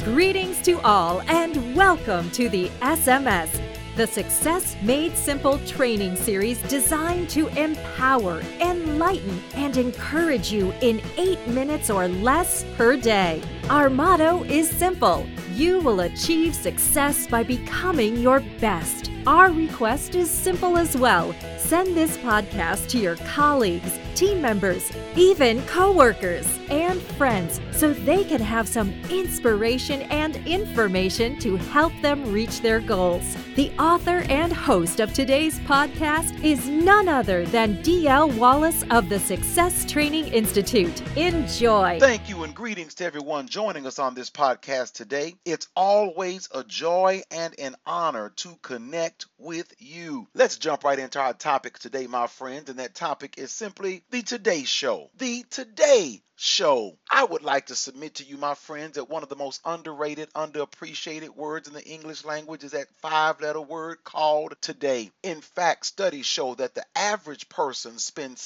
Greetings to all and welcome to the SMS, the Success Made Simple training series designed to empower, enlighten, and encourage you in 8 minutes or less per day. Our motto is simple: you will achieve success by becoming your best. Our request is simple as well. Send this podcast to your colleagues, team members, even coworkers, and friends so they can have some inspiration and information to help them reach their goals. The author and host of today's podcast is none other than D.L. Wallace of the Success Training Institute. Enjoy. Thank you and greetings to everyone joining us on this podcast today. It's always a joy and an honor to connect with you. Let's jump right into our topic today, my friends, and that topic is simply the Today Show. The Today Show. I would like to submit to you, my friends, that one of the most underrated, underappreciated words in the English language is that 5-letter word called today. In fact, studies show that the average person spends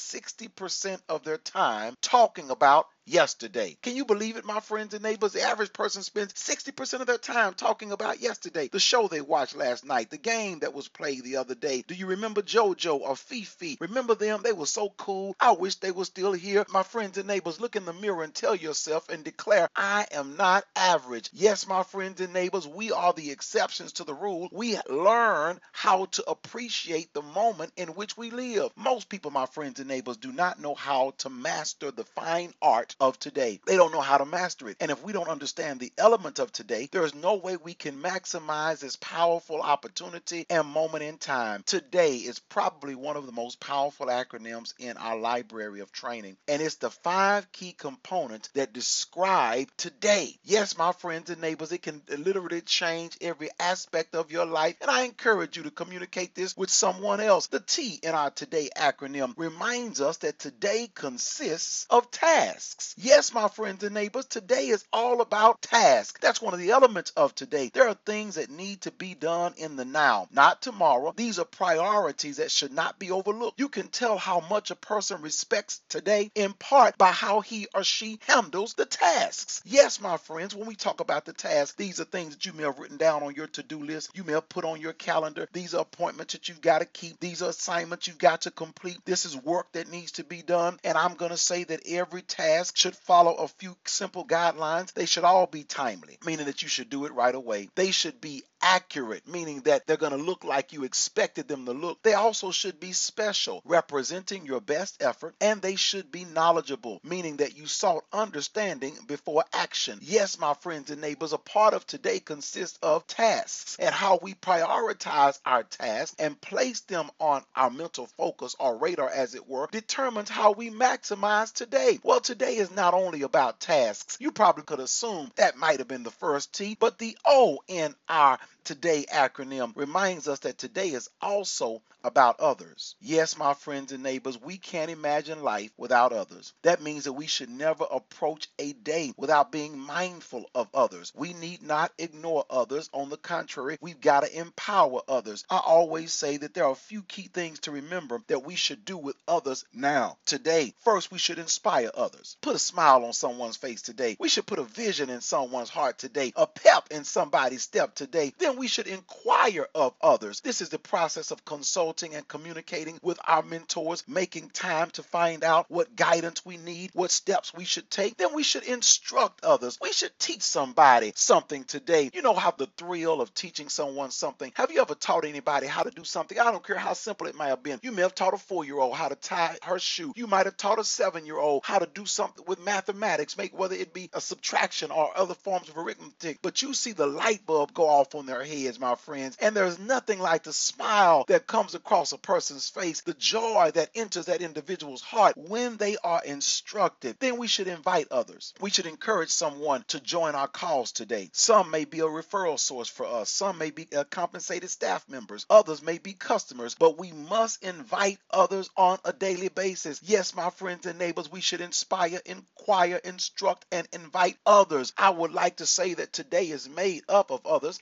60% of their time talking about yesterday. Can you believe it, my friends and neighbors? The average person spends 60% of their time talking about yesterday. The show they watched last night, the game that was played the other day. Do you remember JoJo or Fifi? Remember them? They were so cool. I wish they were still here. My friends and neighbors, look in the mirror and tell yourself and declare, I am not average. Yes, my friends and neighbors, we are the exceptions to the rule. We learn how to appreciate the moment in which we live. Most people, my friends and neighbors, do not know how to master the fine art of today. They don't know how to master it. And if we don't understand the element of today, there is no way we can maximize this powerful opportunity and moment in time. Today is probably one of the most powerful acronyms in our library of training. And it's the 5 key components that describe today. Yes, my friends and neighbors, it can literally change every aspect of your life. And I encourage you to communicate this with someone else. The T in our Today acronym reminds us that today consists of tasks. Yes, my friends and neighbors, today is all about tasks. That's one of the elements of today. There are things that need to be done in the now, not tomorrow. These are priorities that should not be overlooked. You can tell how much a person respects today in part by how he or she handles the tasks. Yes, my friends, when we talk about the tasks, these are things that you may have written down on your to-do list. You may have put on your calendar. These are appointments that you've got to keep. These are assignments you've got to complete. This is work that needs to be done. And I'm going to say that every task should follow a few simple guidelines. They should all be timely, meaning that you should do it right away. They should be accurate, meaning that they're going to look like you expected them to look. They also should be special, representing your best effort, and they should be knowledgeable, meaning that you sought understanding before action. Yes, my friends and neighbors, a part of today consists of tasks, and how we prioritize our tasks and place them on our mental focus or radar, as it were, determines how we maximize today. Well, today is not only about tasks. You probably could assume that might have been the first T, but the O in our Today acronym reminds us that today is also about others. Yes, my friends and neighbors, we can't imagine life without others. That means that we should never approach a day without being mindful of others. We need not ignore others. On the contrary, we've got to empower others. I always say that there are a few key things to remember that we should do with others now, today. First, we should inspire others. Put a smile on someone's face today. We should put a vision in someone's heart today, a pep in somebody's step today. Then we should inquire of others. This is the process of consulting and communicating with our mentors, making time to find out what guidance we need, what steps we should take. Then we should instruct others. We should teach somebody something today. You know how the thrill of teaching someone something. Have you ever taught anybody how to do something? I don't care how simple it may have been. You may have taught a 4-year-old how to tie her shoe. You might have taught a 7-year-old how to do something with mathematics, whether it be a subtraction or other forms of arithmetic. But you see the light bulb go off on their heads, my friends, and there's nothing like the smile that comes across a person's face, the joy that enters that individual's heart when they are instructed. Then we should invite others. We should encourage someone to join our cause today. Some may be a referral source for us. Some may be compensated staff members. Others may be customers, but we must invite others on a daily basis. Yes, my friends and neighbors, we should inspire, inquire, instruct, and invite others. I would like to say that today is made up of others. If you've ever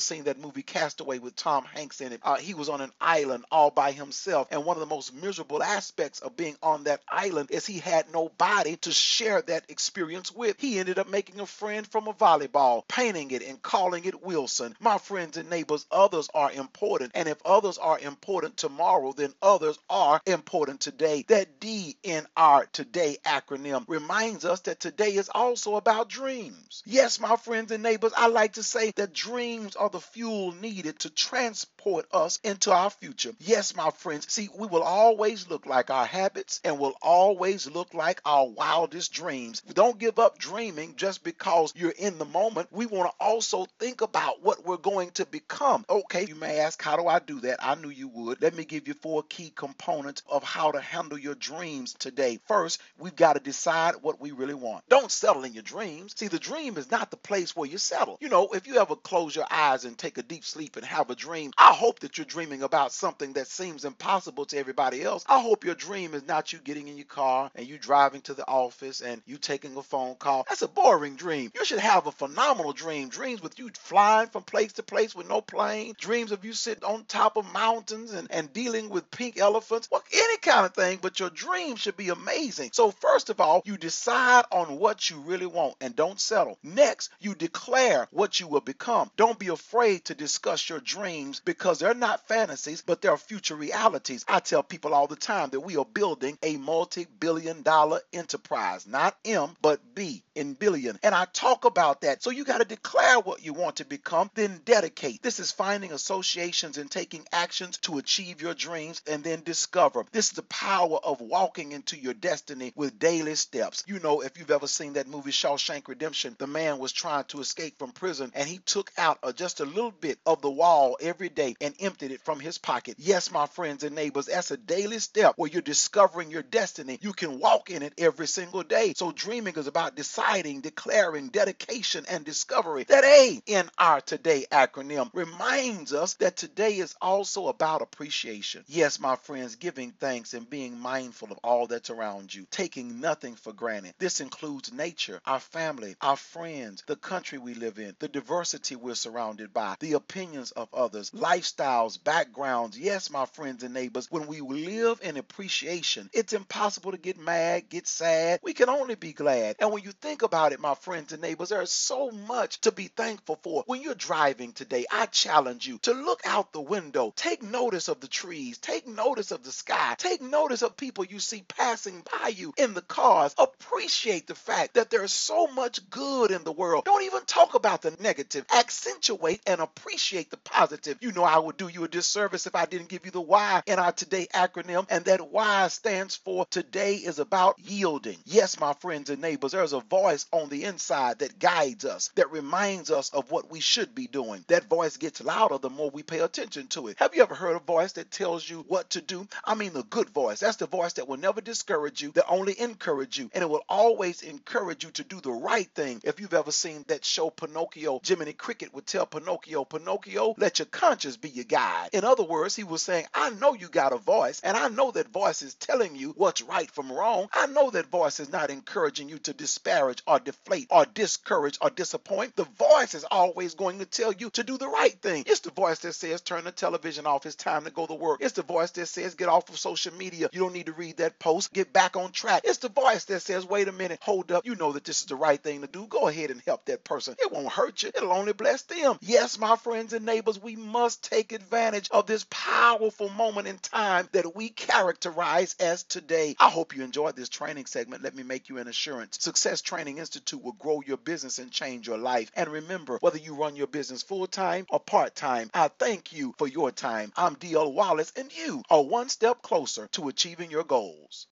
seen that movie Castaway with Tom Hanks in it, he was on an island all by himself. And one of the most miserable aspects of being on that island is he had nobody to share that experience with. He ended up making a friend from a volleyball, painting it and calling it Wilson. My friends and neighbors, others are important. And if others are important tomorrow, then others are important today. That D in our today acronym reminds us that today is also about dreams. Yes, my friends and neighbors, I like to say that dreams are the fuel needed to transport us into our future. Yes, my friends, see, we will always look like our habits and will always look like our wildest dreams. Don't give up dreaming just because you're in the moment. We want to also think about what we're going to become. Okay, you may ask, how do I do that? I knew you would. Let me give you 4 key components of how to handle your dreams today. First, we've got to decide what we really want. Don't settle in your dreams. See, the dream is not the place where you settle. You know, if you ever close your eyes and take a deep sleep and have a dream, I hope that you're dreaming about something that seems impossible to everybody else. I hope your dream is not you getting in your car and you driving to the office and you taking a phone call. That's a boring dream. You should have a phenomenal dream. Dreams with you flying from place to place with no plane. Dreams of you sitting on top of mountains and dealing with pink elephants. Well, any kind of thing, but your dream should be amazing. So first of all, you decide on what you really want and don't settle. Next, you declare what you will become. Don't be afraid to discuss your dreams because they're not fantasies, but they're future realities. I tell people all the time that we are building a multi-billion-dollar enterprise, not M, but B in billion. And I talk about that. So you got to declare what you want to become, then dedicate. This is finding associations and taking actions to achieve your dreams, and then discover. This is the power of walking into your destiny with daily steps. You know, if you've ever seen that movie Shawshank Redemption, the man was trying to escape from prison and he took out just a little bit of the wall every day and emptied it from his pocket. Yes, my friends and neighbors, that's a daily step where you're discovering your destiny. You can walk in it every single day. So dreaming is about deciding, declaring, dedication, and discovery. That A in our today acronym reminds us that today is also about appreciation. Yes, my friends, giving thanks and being mindful of all that's around you, taking nothing for granted. This includes nature, our family, our friends, the country we live in, the diversity we're surrounded by, the opinions of others, lifestyles, backgrounds. Yes, my friends and neighbors, when we live in appreciation, it's impossible to get mad, get sad. We can only be glad. And when you think about it, my friends and neighbors, there is so much to be thankful for. When you're driving today, I challenge you to look out the window, take notice of the trees, take notice of the sky, take notice of people you see passing by you in the cars. Appreciate the fact that there's so much good in the world. Don't even talk about the negative. Accentuate and appreciate the positive. You know, I would do you a disservice if I didn't give you the Y in our today acronym, and that Y stands for today is about yielding. Yes, my friends and neighbors, there's a voice on the inside that guides us, that reminds us of what we should be doing. That voice gets louder the more we pay attention to it. Have you ever heard a voice that tells you what to do? I mean, the good voice. That's the voice that will never discourage you, that only encourage you, and it will always encourage you to do the right thing. If you've ever seen that show Pinocchio, Jiminy Cricket would tell Pinocchio, Pinocchio, let your conscience be your guide. In other words, he was saying, I know you got a voice, and I know that voice is telling you what's right from wrong. I know that voice is not encouraging you to disparage or deflate or discourage or disappoint. The voice is always going to tell you to do the right thing. It's the voice that says turn the television off, it's time to go to work. It's the voice that says get off of social media, you don't need to read that post, get back on track. It's the voice that says wait a minute, hold up, you know that this is the right thing to do, go ahead and help that person. It won't hurt you, it'll only bless them. Yes, my friends and neighbors, we must take advantage of this powerful moment in time that we characterize as today. I hope you enjoyed this training segment. Let me make you an assurance. Success Training Institute will grow your business and change your life. And remember, whether you run your business full-time or part-time, I thank you for your time. I'm D.L. Wallace, and you are one step closer to achieving your goals.